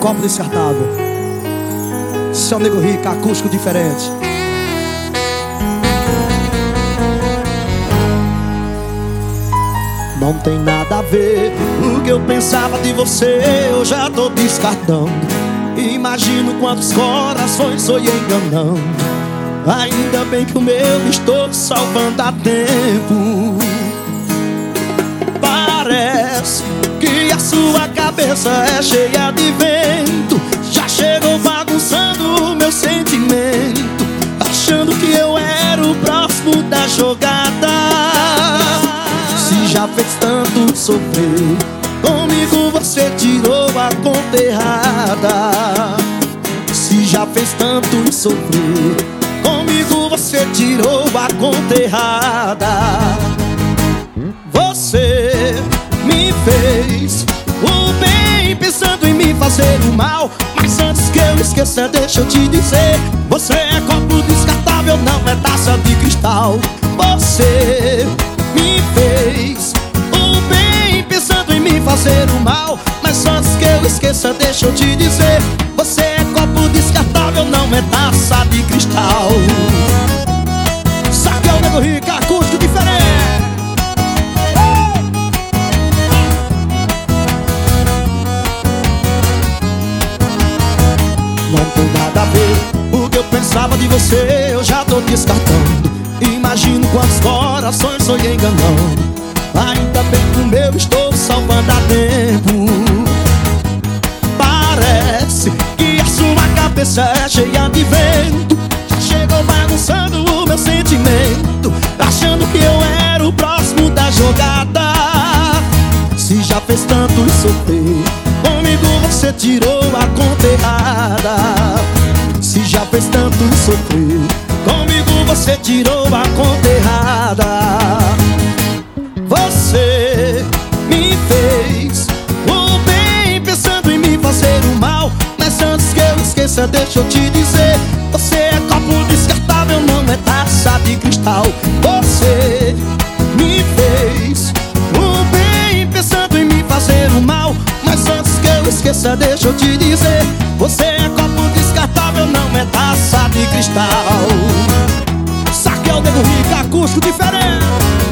copo descartável. Seu Nego Rica, acústico diferente. Não tem nada a ver o que eu pensava de você, eu já tô descartando. Imagino quantos corações sonhei enganando. Ainda bem que o meu estou salvando a tempo. Parece que a sua cabeça é cheia de vento. Já chegou bagunçando o meu sentimento, achando que eu era o próximo da jogada. Se já fez tanto sofrer, comigo você tirou a conta errada. Se já fez tanto sofrer, comigo você tirou a conta errada. Você me fez o bem pensando em me fazer o mal, mas antes que eu esqueça, deixa eu te dizer: você é copo descartável, não é taça de cristal. Você me fez o bem pensando em me fazer o mal, mas antes que eu esqueça, deixa eu te dizer: você é copo descartável, não é taça de cristal. Saque é o Nego Rica, acústico diferente. Não tem nada a ver o que eu pensava de você, eu já tô descartando. Imagino quantos corações sonhei enganando. Ainda bem que o meu estou salvando a tempo. Parece que a sua cabeça é cheia de vento. Já chegou bagunçando o meu sentimento, achando que eu era o próximo da jogada. Se já fez tanto sofrer, comigo você tirou a conta errada. Se já fez tanto sofrer, comigo você tirou a conta errada. Você me fez o bem pensando em me fazer o mal, mas antes que eu esqueça, deixa eu te dizer: você é copo descartável, não é taça de cristal. Você me fez o bem pensando em me fazer o mal, mas antes que eu esqueça, deixa eu te dizer: você é copo descartável, não é taça de cristal. Saque é o Nego Rica, acústico diferente.